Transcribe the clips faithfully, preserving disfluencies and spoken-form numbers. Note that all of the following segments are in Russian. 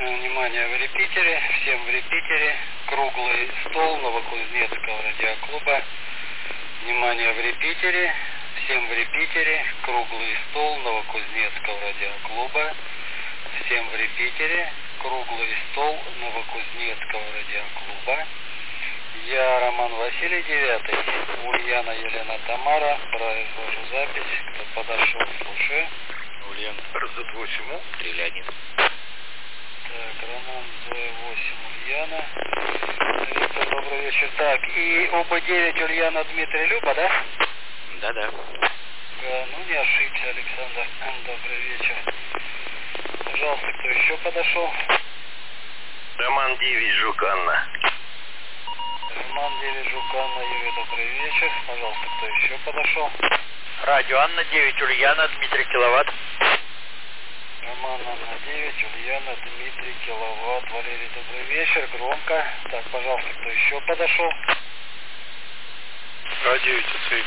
Внимание, в репитере, всем в репитере, круглый стол Новокузнецкого радиоклуба. Внимание, в репитере, всем в репитере, круглый стол Новокузнецкого радиоклуба. Всем в репитере, круглый стол Новокузнецкого радиоклуба. Я Роман Василий, девятый, Ульяна Елена Тамара, произвожу запись, кто подошел, слушаю. Ульяна, зет восемь, Трилянин. Так, Роман зет восемь, Ульяна. Виктор, добрый вечер. Так, и оба девять Ульяна, Дмитрий, Люба, да? Да-да. Да, ну не ошибся, Александр. Добрый вечер. Пожалуйста, кто еще подошел? Роман девять, Жук, Анна. Роман девять, Жук, Анна, Юрий, добрый вечер. Пожалуйста, кто еще подошел? Радио Анна девять, Ульяна, Дмитрий, Киловатт. Роман Анна девять, Ульяна, Дмитрий, Киловатт. Валерий, добрый вечер. Громко. Так, пожалуйста, кто еще подошел? Радио ТЦ.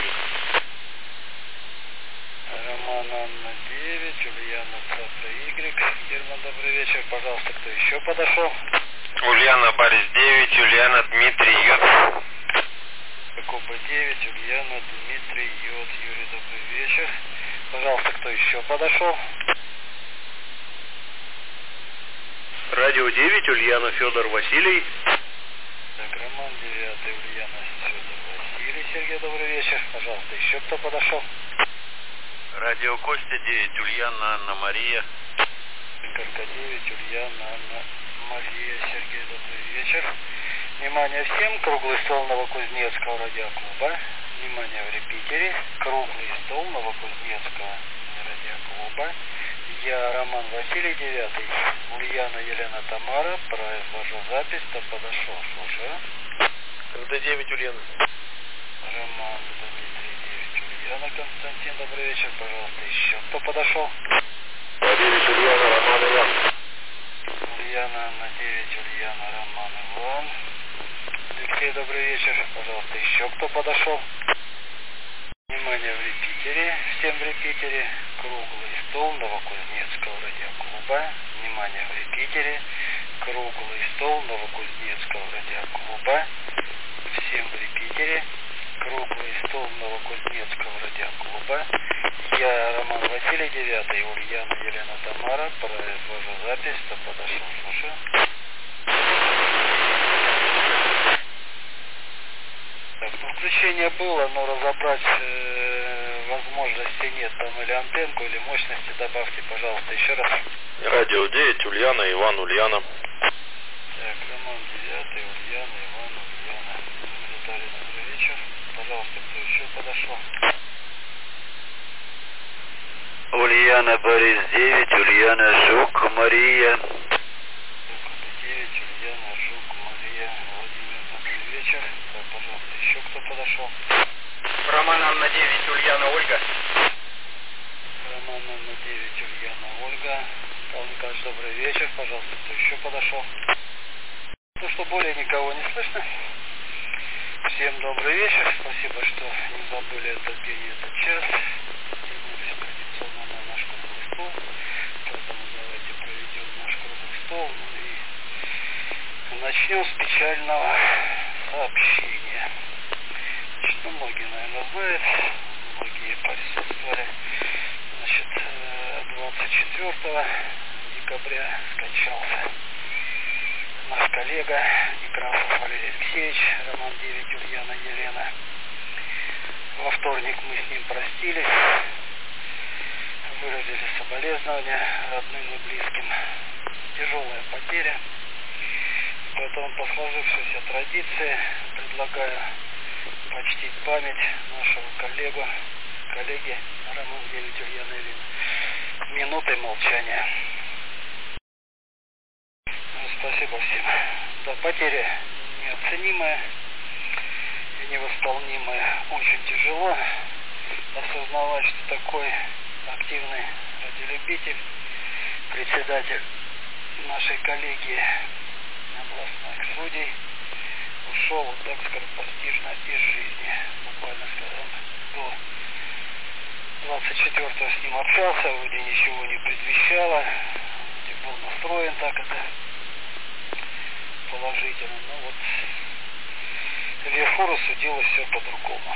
Роман Анна девять, Ульяна Цапра Y. Герман, добрый вечер. Пожалуйста, кто еще подошел? Ульяна Борис девять, Ульяна Дмитрий Йод. Куба девять, Ульяна Дмитрий Йод. Юрий, добрый вечер. Пожалуйста, кто еще подошел? Радио девять, Ульяна Федор Василий. Так, Роман девятый, Ульяна Федор Василий. Сергей, добрый вечер. Пожалуйста, еще кто подошел? Радио Костя девять, Ульяна Анна Мария. Карка девять, Ульяна Анна Мария. Сергей, добрый вечер. Внимание всем, круглый стол Новокузнецкого радиоклуба. Внимание, в репитере, круглый стол Новокузнецкого радиоклуба. Я Роман Василий, девятый, Ульяна Елена Тамара, произвожу запись, кто подошел, слушаю. ДД девять, Ульяна. Роман Дмитрий девять, Ульяна. Константин, добрый вечер, пожалуйста, еще кто подошел? девять, Ульяна, Роман Иван. Ульяна Анна девять, Ульяна, Роман Иван. Алексей, добрый вечер, пожалуйста, еще кто подошел? Внимание, в репитере, всем в репитере, круглый стол Новокузнецкого радиоклуба. Внимание, в репитере, круглый стол Новокузнецкого радиоклуба. Всем в репитере, круглый стол Новокузнецкого радиоклуба. Я Роман Василий, девятый, Ульяна Елена Тамара, произвожу запись, кто подошел, слушаю. Так, ну, включение было, но разобрать э, возможности нет, там или антенку, или мощности добавьте, пожалуйста, еще раз. Радио девять, Ульяна, Иван, Ульяна. Так, Роман девятый, Ульяна, Иван, Ульяна. Виталий, добрый вечер. Пожалуйста, кто еще подошел? Ульяна Борис девять, Ульяна Жук, Мария. девять, Ульяна, Жук, Мария. Владимир, добрый вечер. Так, пожалуйста, еще кто подошел? Роман Анна девять, Ульяна, Ольга. Роман Анна девять, Ульяна, Ольга. Павел Николаевич, добрый вечер. Пожалуйста, кто еще подошел? Ну что, более никого не слышно. Всем добрый вечер. Спасибо, что не забыли этот день и этот час. Вернулись традиционно на наш круглый стол. Поэтому давайте проведем наш круглый стол. Ну и начнем с печального сообщения. Значит, ну, многие, наверное, знают, многие присутствовали. Значит, двадцать четвёртого декабря скончался наш коллега Некрасов Валерий Алексеевич, Роман девять, Ульяна Елена. Во вторник мы с ним простились, выразили соболезнования родным и близким. Тяжелая потеря. Поэтому по сложившейся традиции предлагаю почтить память нашего коллегу, коллеги Роман девять, Ульяна Елена минутой молчания. Спасибо всем. Да, потеря неоценимая и невосполнимая. Очень тяжело осознавать, что такой активный радиолюбитель, председатель нашей коллегии областных судей ушел вот так скоропостижно из жизни. Буквально, скажем, до двадцать четвёртого с ним общался, вроде ничего не предвещало, вроде был настроен так это положительно. Но вот Лефору судилось все по-другому.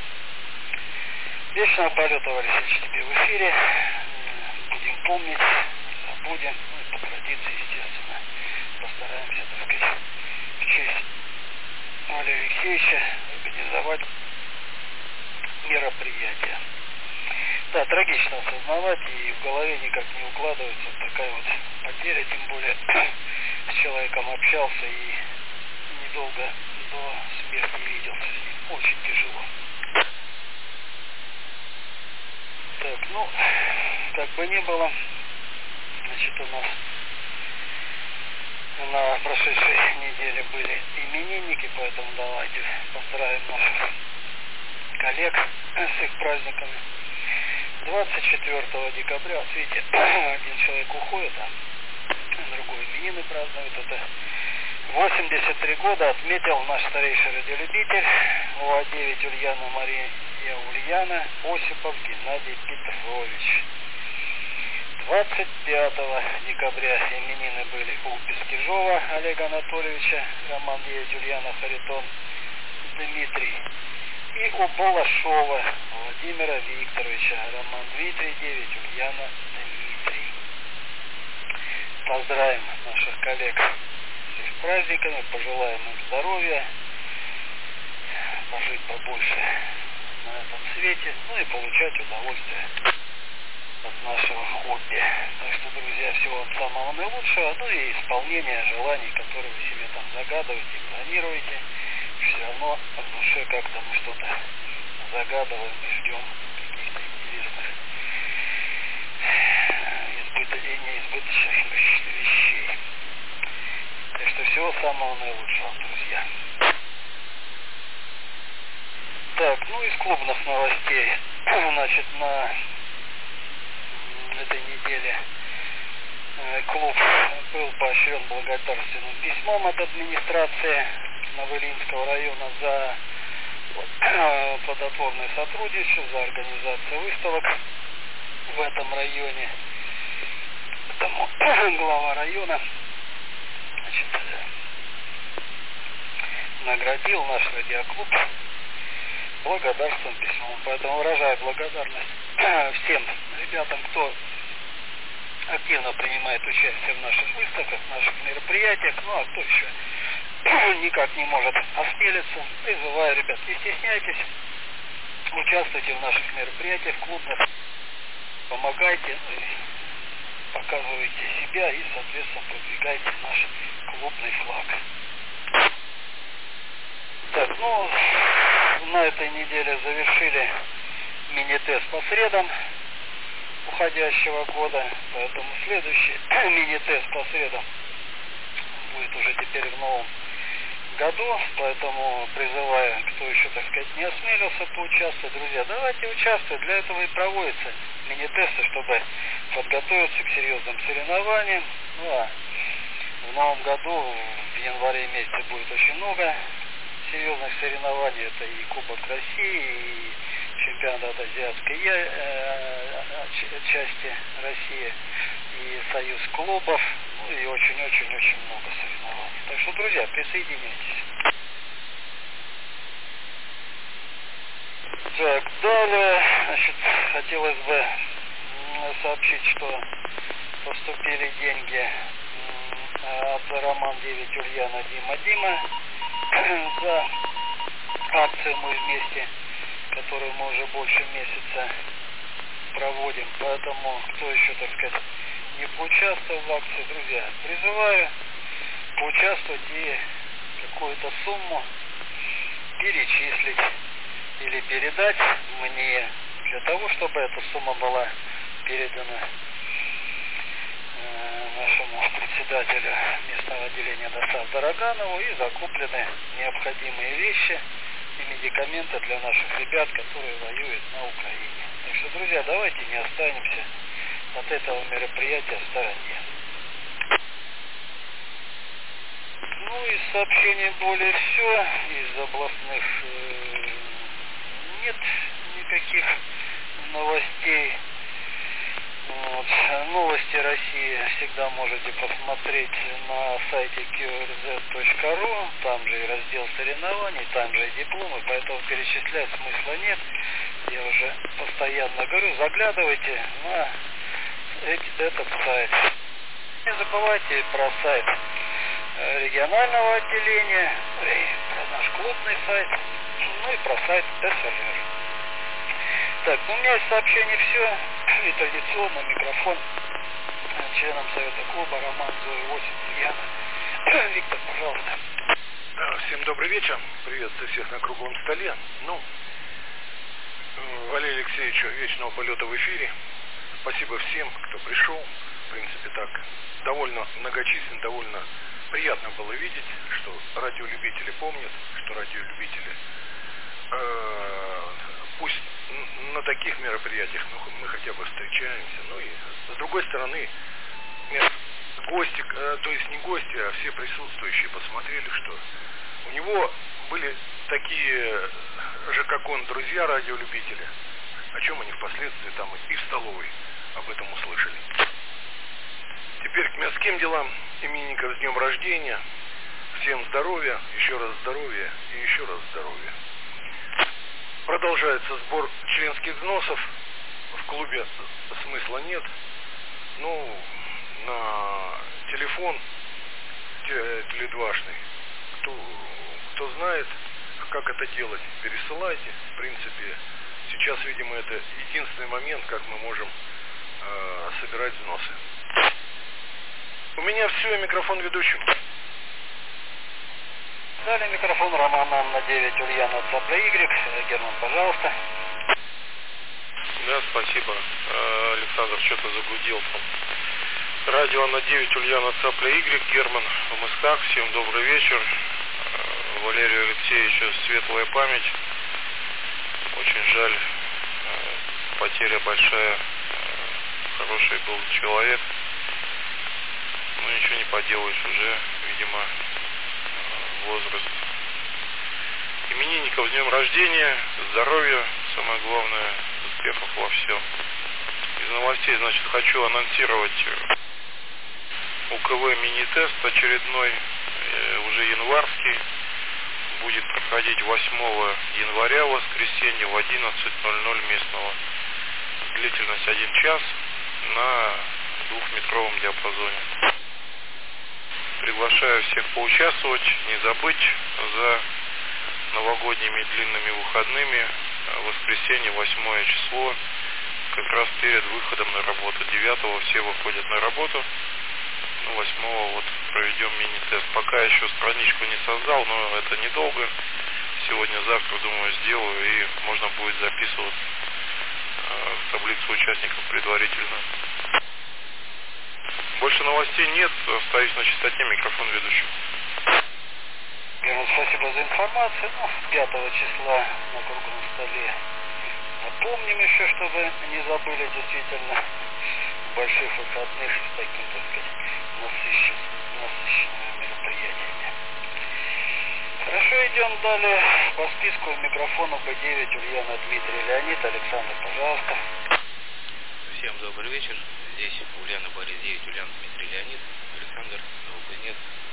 Вечного полета, товарищ тебе в эфире. Будем помнить, не забудем. Ну и по традиции, естественно, постараемся, так сказать, в честь Валерия Алексеевича организовать мероприятие. Да, трагично осознавать, и в голове никак не укладывается вот такая вот потеря, тем более с человеком общался и недолго до смерти виделся с ним. Очень тяжело. Так, ну, как бы ни было, значит, у нас на прошедшей неделе были именинники, поэтому давайте поздравим наших коллег с их праздниками. двадцать четвёртого декабря, видите, один человек уходит, а другой именины празднует. Это восемьдесят три года отметил наш старейший радиолюбитель УА девять Ульяна Мария Ульяна Осипов Геннадий Петрович. двадцать пятого декабря именины были у Бескижова Олега Анатольевича, Роман девять Ульяна Харитон Дмитрий. И у Балашова Владимира Викторовича, Роман Дмитрий девять Ульяна Дмитрий. Поздравим наших коллег с их праздниками, пожелаем им здоровья, пожить побольше на этом свете, ну и получать удовольствие от нашего хобби. Так что, друзья, всего вам самого наилучшего, ну и исполнения желаний, которые вы себе там загадываете, планируете. Все равно в душе как-то мы что-то загадываем и ждем каких-то интересных избыт... и неизбыточных вещей. Так что всего самого наилучшего, друзья. Так, ну из клубных новостей. Значит, на этой неделе клуб был поощрен благодарственным письмом от администрации Новоильинского района за плодотворное сотрудничество, за организацию выставок в этом районе. Поэтому глава района, значит, наградил наш радиоклуб благодарственным письмом. Поэтому выражаю благодарность всем ребятам, кто активно принимает участие в наших выставках, в наших мероприятиях. Ну а кто еще никак не может осмелиться, призываю, ребят, не стесняйтесь, участвуйте в наших мероприятиях клубных, помогайте, показывайте себя и, соответственно, продвигайте наш клубный флаг. Так, ну, на этой неделе завершили мини-тест по средам уходящего года, поэтому следующий мини-тест по средам будет уже теперь в новом году, поэтому призываю, кто еще, так сказать, не осмелился поучаствовать, друзья, давайте участвовать, для этого и проводятся мини-тесты, чтобы подготовиться к серьезным соревнованиям. Ну а в новом году, в январе месяце, будет очень много серьезных соревнований, это и Кубок России, и чемпионат азиатской э, части России, и союз клубов, ну и очень-очень-очень много соревнований. Так что, друзья, присоединяйтесь. Так, далее, значит, хотелось бы сообщить, что поступили деньги от Роман девять Ульяна Дима Дима за акцию «Мы вместе», которую мы уже больше месяца проводим. Поэтому, кто еще, так сказать, не поучаствовал в акции, друзья, призываю поучаствовать и какую-то сумму перечислить или передать мне, для того, чтобы эта сумма была передана э, нашему председателю местного отделения ДОСАВ Дороганову и закуплены необходимые вещи и медикаменты для наших ребят, которые воюют на Украине. Так что, друзья, давайте не останемся от этого мероприятия в стороне. Ну, из сообщений более все, из областных э, нет никаких новостей. Вот. Новости России всегда можете посмотреть на сайте кью эр зет точка ру, там же и раздел соревнований, там же и дипломы, поэтому перечислять смысла нет. Я уже постоянно говорю, заглядывайте на эти, этот сайт. Не забывайте про сайт регионального отделения, и про наш клубный сайт, ну и про сайт эс эл эр. Так, ну у меня из сообщений все. И традиционно микрофон членам Совета клуба Роман Зои восемь Ульяна. Виктор, пожалуйста. Всем добрый вечер. Приветствую всех на круглом столе. Ну, Валерию Алексеевичу вечного полета в эфире. Спасибо всем, кто пришел. В принципе, так довольно многочисленно, довольно приятно было видеть, что радиолюбители помнят, что радиолюбители э, пусть на таких мероприятиях ну, мы хотя бы встречаемся. Ну и с другой стороны, гости, то есть не гости, а все присутствующие посмотрели, что у него были такие же, как он, друзья радиолюбители, о чем они впоследствии там и в столовой об этом услышали. Теперь к мирским делам. Именинников с днем рождения. Всем здоровья, еще раз здоровья и еще раз здоровья. Продолжается сбор членских взносов. В клубе смысла нет. Ну, на телефон теледвашный. Кто, кто знает, как это делать, пересылайте. В принципе, сейчас, видимо, это единственный момент, как мы можем э, собирать взносы. У меня все, микрофон ведущим. Далее микрофон Роман Анна девять Ульяна Цапля Y. Герман, пожалуйста. Да, спасибо. Александр что-то загудел там. Радио Анна девять Ульяна Цапля Y. Герман в Мысках. Всем добрый вечер. Валерию Алексеевичу светлая память. Очень жаль. Потеря большая. Хороший был человек. Ну, ничего не поделаешь уже, видимо, возраст. Именинников с днем рождения, здоровья, самое главное, успехов во всем. Из новостей, значит, хочу анонсировать УКВ мини-тест очередной, уже январский, будет проходить восьмого января, воскресенье, в одиннадцать ноль ноль местного. Длительность один час на двухметровом диапазоне. Приглашаю всех поучаствовать, не забыть за новогодними длинными выходными, воскресенье, восьмое число, как раз перед выходом на работу. девятого все выходят на работу, ну, восьмого вот проведем мини-тест. Пока еще страничку не создал, но это недолго. Сегодня-завтра, думаю, сделаю, и можно будет записываться в таблицу участников предварительно. Больше новостей нет, остаюсь на частоте, микрофон ведущий. Спасибо за информацию. Ну, пятого числа на круглом столе напомним еще, чтобы не забыли, действительно, больших выходных с таким, так сказать, насыщенным, насыщенными мероприятиями. Хорошо, идем далее по списку. Микрофона Б девять Ульяна Дмитрий Леонид. Александр, пожалуйста. Всем добрый вечер. Здесь Ульяна Борис девять, Ульяна Дмитрий Леонид, Александр Новокузнец.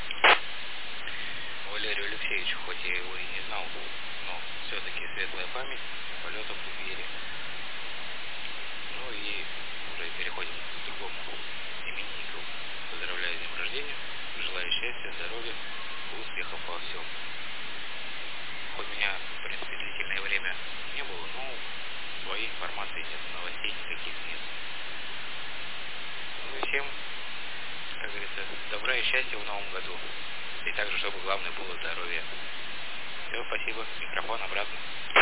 Валерию Алексеевичу, хоть я его и не знал, но все-таки светлая память, полетов в эфире. Ну и уже переходим к другому имениннику. Поздравляю с днем рождения, желаю счастья, здоровья, успехов во всем. Хоть меня, в принципе, длительное время не было, но своей информации нет, новостей никаких нет. Ну и всем, как говорится, добра и счастья в новом году. И также, чтобы главное было здоровье. Все, спасибо. Микрофон обратно.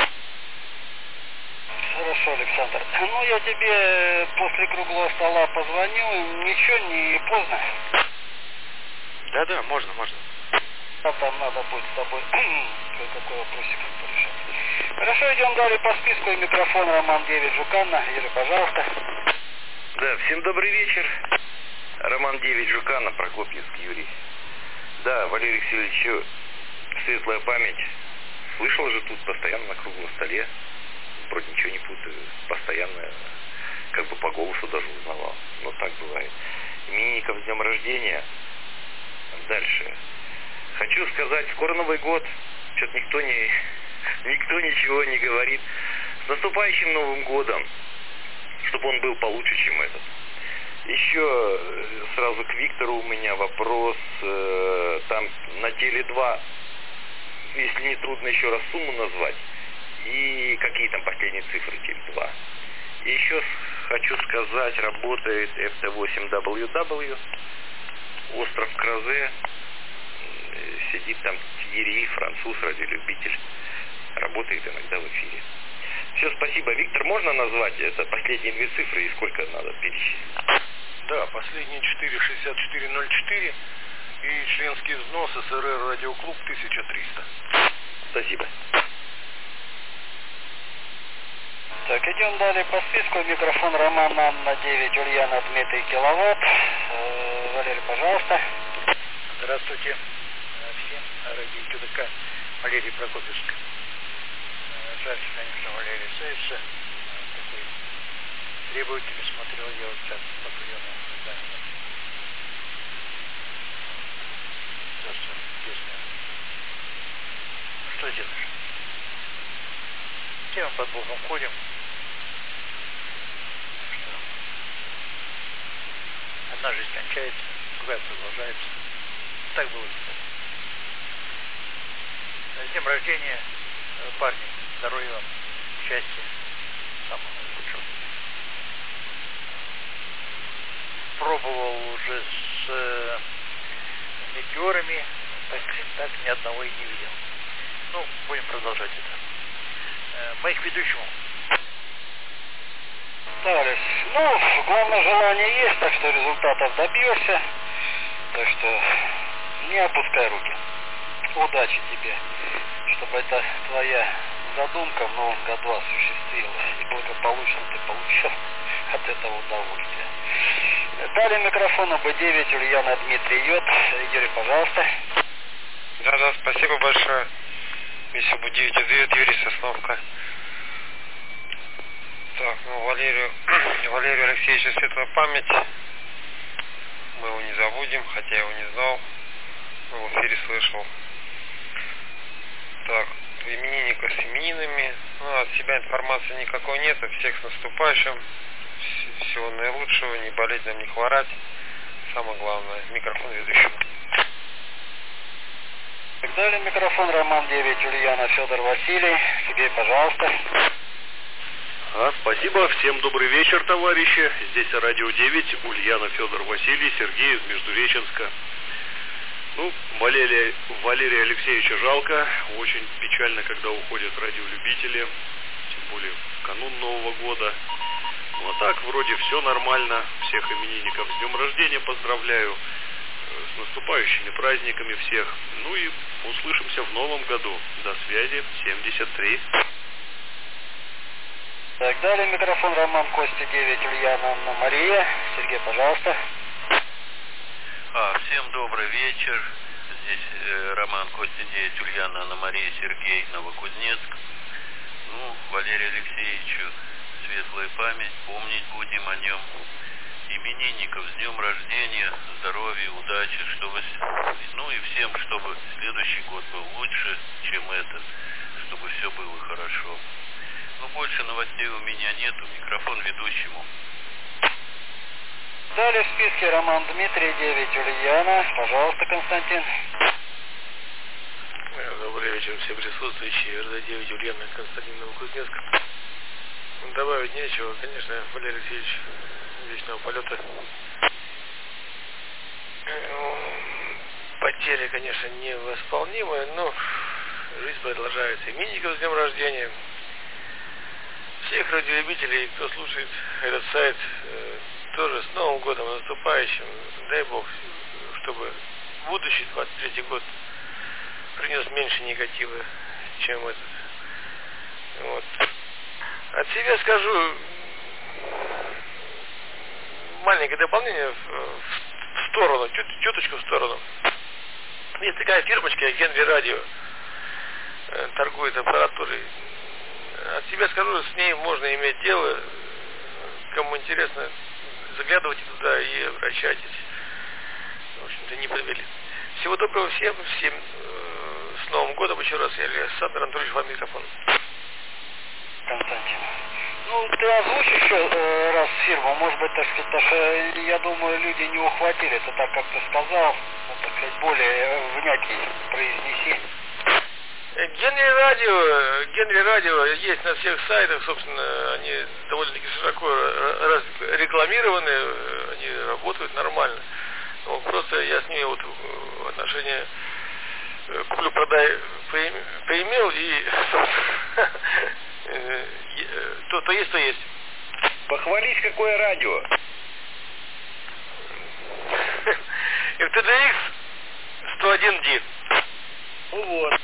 Хорошо, Александр. Ну, я тебе после круглого стола позвоню. Ничего, не поздно. Да-да, можно, можно. А там надо будет с тобой кое-какой вопросик порешать. Хорошо, идем далее по списку. Микрофон Роман девять Жуканна. Юрий, пожалуйста. Да, всем добрый вечер. Роман девять Жуканна, Прокопьевский Юрий. Да, Валерий Алексеевич, светлая память. Слышал же тут постоянно на круглом столе. Вроде ничего не путаю. Постоянно как бы по голосу даже узнавал. Ну, так бывает. Именинников с днем рождения. Дальше. Хочу сказать, скоро Новый год. Что-то никто не, никто ничего не говорит. С наступающим Новым годом. Чтобы он был получше, чем этот. Еще сразу к Виктору у меня вопрос. Там на Теле два, если не трудно еще раз сумму назвать. И какие там последние цифры Теле два. И еще хочу сказать, работает эф тэ восемь дабл ю дабл ю. Остров Кразе. Сидит там Тьерри, француз, радиолюбитель. Работает иногда в эфире. Все, спасибо. Виктор, можно назвать это последние две цифры и сколько надо перечислить? Да, последние четыре шестьдесят четыре ноль четыре и членский взнос эс эр эр радиоклуб тысяча триста. Спасибо. Так, идем далее по списку. Микрофон Роман Анна девять, Ульяна Дмитрий Киловатт. Э, Валерий, пожалуйста. Здравствуйте всем. Радио ТДК Валерий Прокопьевск. Жаль, конечно, Валерий Саевича. Такой требовательный, смотрел я вот сейчас по приему. Да. Просто песня. Что делаешь? Тем под Богом ходим. Что? Одна жизнь кончается, другая продолжается. Так было всегда. С днем рождения, парни. Здоровья вам, счастья, самого лучшего. Пробовал уже с э, метеорами, так, так ни одного и не видел. Ну, будем продолжать это. Э, моих ведущему. Товарищ, ну, главное желание есть, так что результатов добьешься. Так что не опускай руки. Удачи тебе, чтобы это твоя задумка в новом году осуществилась, и благополучно ты получил от этого удовольствие. Далее микрофон бэ девять, Ульяна Дмитрий Йод. Юрий, пожалуйста. Да-да, спасибо большое. Если бы девять девять, Юрий Сосновка. Так, ну, Валерию, Валерию Алексеевичу светлая память. Мы его не забудем, хотя я его не знал. Но в эфире слышал. Так, именинника с именинами. Ну, от себя информации никакой нет. Всех с наступающим. Всего наилучшего. Не болеть нам, не хворать. Самое главное. Микрофон ведущего. Далее микрофон Роман девять, Ульяна, Федор Василий. Сергей, пожалуйста. А, спасибо. Всем добрый вечер, товарищи. Здесь Радио девять, Ульяна, Федор Василий, Сергей из Междуреченска. Ну, Валерия, Валерия Алексеевича жалко. Очень печально, когда уходят радиолюбители. Тем более в канун Нового года. Ну, а так, вроде все нормально. Всех именинников с днем рождения поздравляю. С наступающими праздниками всех. Ну и услышимся в новом году. До связи. семьдесят три. Так, далее микрофон Роман Костя девять, Ульяна Анна Мария. Сергей, пожалуйста. А, всем добрый вечер. Здесь э, Роман Костя девять, Ульяна Анна Мария, Сергей, Новокузнецк. Ну, Валерию Алексеевичу светлая память, помнить будем о нем. Именинников с днем рождения, здоровья, удачи, чтобы, ну и всем, чтобы следующий год был лучше, чем этот, чтобы все было хорошо. Ну, больше новостей у меня нету, микрофон ведущему. Далее в списке Роман Дмитрий девять, Ульяна. Пожалуйста, Константин. Добрый вечер, все присутствующие. эр дэ девять, Ульяна, Константин, Новокузнецк. Добавить нечего, конечно, Валерий Алексеевич, вечного полета. Потери, конечно, невосполнимые, но жизнь продолжается. Именинников с днем рождения. Всех радиолюбителей, кто слушает этот сайт, тоже с Новым годом наступающим. Дай Бог, чтобы будущий двадцать третий год принес меньше негатива, чем этот. Вот. От себя скажу маленькое дополнение в, в сторону, чуть, чуточку в сторону. Есть такая фирмочка, Генри Радио, торгует аппаратурой. От себя скажу, с ней можно иметь дело, кому интересно, заглядывайте туда и обращайтесь. В общем-то, не подвели. Всего доброго всем, всем э, с Новым годом еще раз. Я Александр Анатольевич, вам микрофон. Константин. Ну, ты озвучишь еще э, раз фирму, может быть, так сказать, потому что, я думаю, люди не ухватили, это так, как ты сказал, ну, так сказать, более внятнее произнеси. Генри Радио, Генри Радио есть на всех сайтах, собственно, они довольно-таки широко раз, рекламированы, они работают нормально. Ну, просто я с ними вот отношения куплю-продай поимел и, собственно, то, то есть, то есть. Похвались, какое радио. эр тэ дэ икс сто один ди. Ну вот.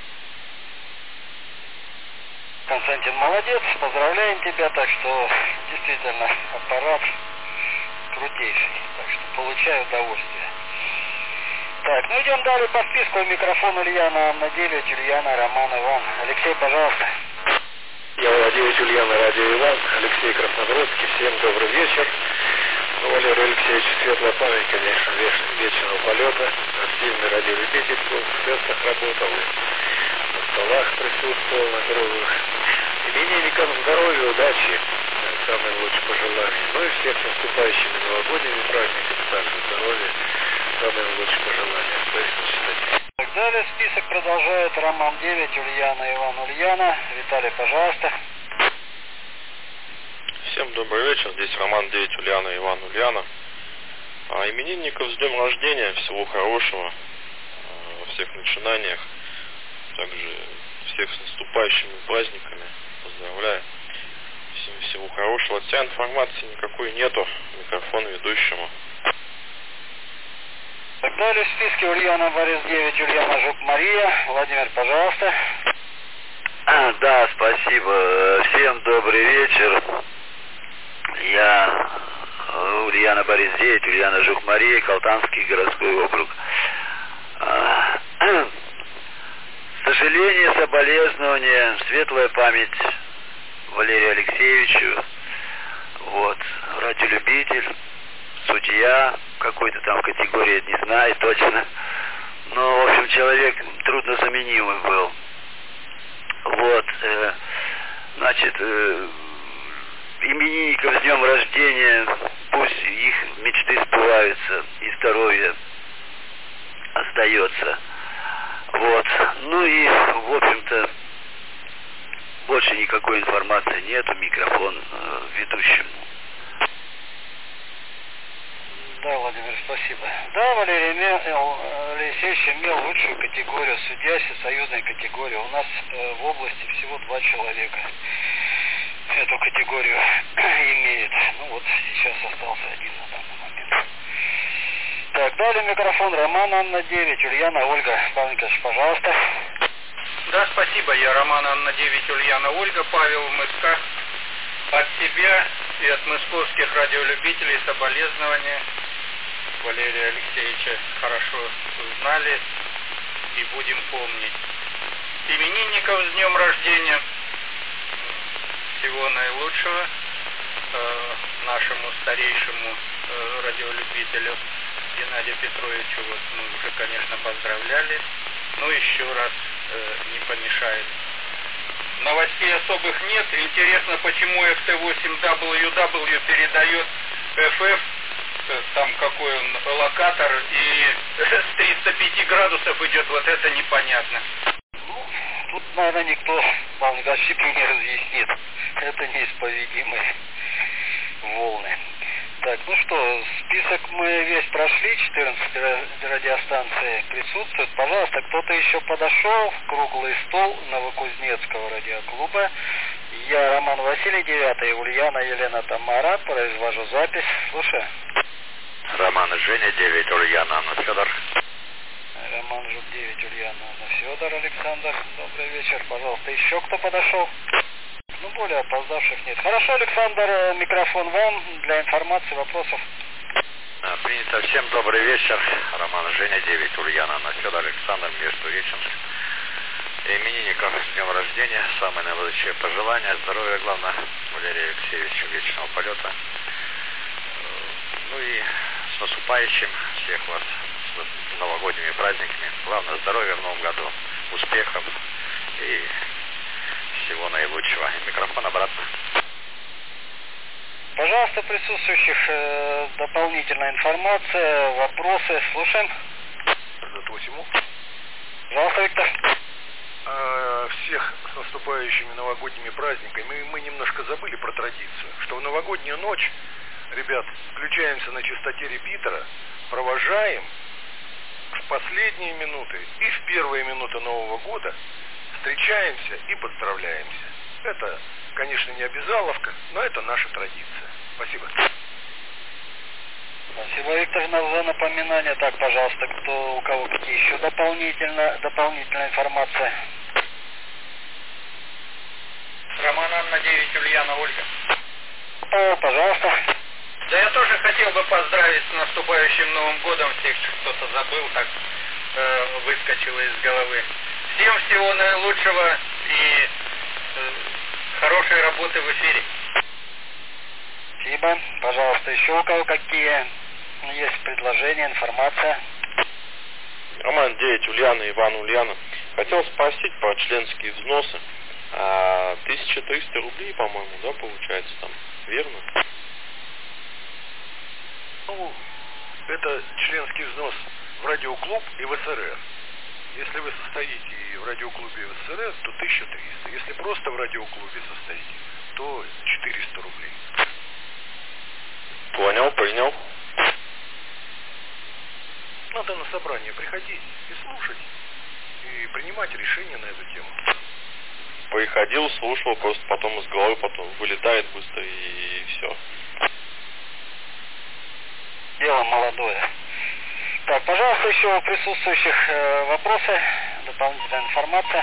Константин, молодец, поздравляем тебя, так что действительно аппарат крутейший, так что получаю удовольствие. Так, ну идем далее по списку. Микрофон Ульяна, Анна девять, Ульяна, Роман, Иван. Алексей, пожалуйста. Я Владимир Ульяна, радио Иван, Алексей Краснобродский, всем добрый вечер. Ну, Валерий Алексеевич, светлая память, конечно, вечного полета, активный радиолюбитель, в тестах работал, и на столах присутствовал, на круглых. Именинникам здоровья, удачи, самые лучшие пожелания. Ну и всех с наступающими новогодними праздниками, также здоровья, самые лучшие пожелания. То есть, считайте. Так, далее список продолжает Роман девять, Ульяна, Иван, Ульяна. Виталий, пожалуйста. Всем добрый вечер, здесь Роман девять, Ульяна, Иван, Ульяна. А именинников с днем рождения, всего хорошего во всех начинаниях, также всех с наступающими праздниками, поздравляю. Всем всего хорошего. От тебя информации никакой нету, микрофон ведущему. Так, далее в списке Ульяна, Борис девять, Ульяна, Жук, Мария. Владимир, пожалуйста. А, да, спасибо. Всем добрый вечер. Я Ульяна, Борис девять, Ульяна, Жук, Мария, Калтанский городской округ. Сожаление, соболезнования, светлая память Валерию Алексеевичу. Вот, радиолюбитель, судья какой-то там категории, не знаю точно. Но, в общем, человек труднозаменимый был. Вот, э, значит, э, именинников с днем рождения, пусть их мечты сбываются и здоровье остается. Вот, ну и, в общем-то, больше никакой информации нету, микрофон э, ведущему. Да, Владимир, спасибо. Да, Валерий имел, Алексеевич имел лучшую категорию, судья всесоюзной категории. У нас э, в области всего два человека эту категорию имеет. Ну вот сейчас остался один на данный момент. Так, далее микрофон Роман, Анна девять, Ульяна, Ольга. Павел Николаевич, пожалуйста. Да, спасибо. Я Роман, Анна девять, Ульяна, Ольга, Павел, МСК. От себя и от московских радиолюбителей соболезнования. Валерия Алексеевича хорошо знали и будем помнить. Именинников с днем рождения. Всего наилучшего э, нашему старейшему э, радиолюбителю Геннадию Петровичу. Вот мы уже, конечно, поздравляли. Но еще раз э, не помешает. Новостей особых нет. Интересно, почему эф тэ восемь дабл ю дабл ю передает эф эф, там какой он локатор, и с тридцати пяти градусов идет, вот это непонятно. Ну, тут, наверное, никто вам не разъяснит. Это неисповедимые волны. Так, ну что, список мы весь прошли, четырнадцать радиостанций присутствуют. Пожалуйста, кто-то еще подошел, круглый стол Новокузнецкого радиоклуба. Я Роман Василий, девятый, Ульяна, Елена, Тамара, произвожу запись. Слушай. Роман и Женя, девять, Ульяна, Анна, Федор. Роман Жук, девять, Ульяна, Анна, Федор, Александр. Добрый вечер, пожалуйста. Еще кто подошел? Ну, более опоздавших нет. Хорошо, Александр, микрофон вам для информации, вопросов. Принято. Всем добрый вечер. Роман Женя, девять, Ульяна, Анна, Федор, Александр, Междуреченск. Именинников с днем рождения. Самые наилучшие пожелания. Здоровья, главное. Валерию Алексеевичу вечного полета. Ну и с наступающим всех вас, с новогодними праздниками. Главное, здоровья в новом году, успехов и всего наилучшего. Микрофон обратно. Пожалуйста, присутствующих, э, дополнительная информация, вопросы, слушаем. Пожалуйста, Виктор. А, всех с наступающими новогодними праздниками. Мы, мы немножко забыли про традицию, что в новогоднюю ночь, ребят, включаемся на частоте репитера, провожаем в последние минуты и в первые минуты Нового года, встречаемся и поздравляемся. Это, конечно, не обязаловка, но это наша традиция. Спасибо. Спасибо, Виктор, за напоминание. Так, пожалуйста, кто, у кого какие еще дополнительно, дополнительная информация? Роман, Анна, девять, Ульяна, Ольга. О, пожалуйста. Да я тоже хотел бы поздравить с наступающим Новым годом всех, кто-то забыл, так э, выскочило из головы. Всем всего наилучшего и э, хорошей работы в эфире. Спасибо. Пожалуйста, еще у кого какие есть предложения, информация? Роман девять, Ульяна, Иван, Ульяна. Хотел спросить про членские взносы. А, тысяча триста рублей, по-моему, да, получается там, верно? Ну, это членский взнос в радиоклуб и в эс эр эр. Если вы состоите в радиоклубе и в эс эр эр, то тысяча триста. Если просто в радиоклубе состоите, то четыреста рублей. Понял, принял. Надо на собрание приходить и слушать, и принимать решения на эту тему. Приходил, слушал, просто потом из головы потом вылетает быстро и все. Дело молодое. Так, пожалуйста, еще у присутствующих э, вопросы, дополнительная информация.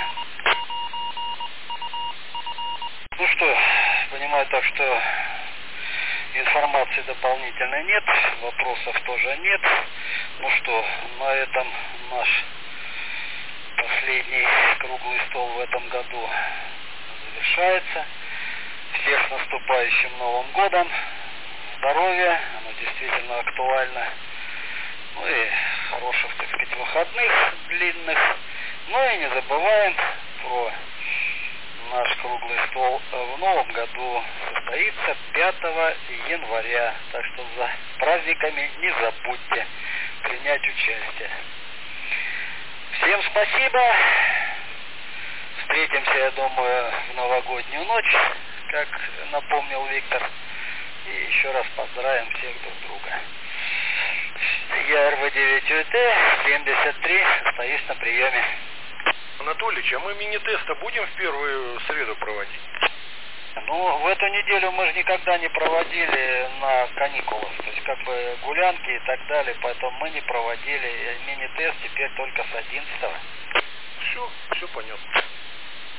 Ну что, понимаю так, что информации дополнительной нет, вопросов тоже нет. Ну что, на этом наш последний круглый стол в этом году завершается. Всех с наступающим Новым годом. Здоровья, оно действительно актуально. Ну и хороших, так сказать, выходных длинных. Ну и не забываем про наш круглый стол в новом году. Состоится пятого января. Так что за праздниками не забудьте принять участие. Всем спасибо. Встретимся, я думаю, в новогоднюю ночь, как напомнил Виктор. И еще раз поздравим всех друг друга. Я эр вэ девять ю тэ семьдесят три, остаюсь на приеме. Анатолич, а мы мини-теста будем в первую среду проводить? Ну, в эту неделю мы же никогда не проводили на каникулах. То есть, как бы, гулянки и так далее. Поэтому мы не проводили мини-тест теперь только с одиннадцатого. Все, все понятно.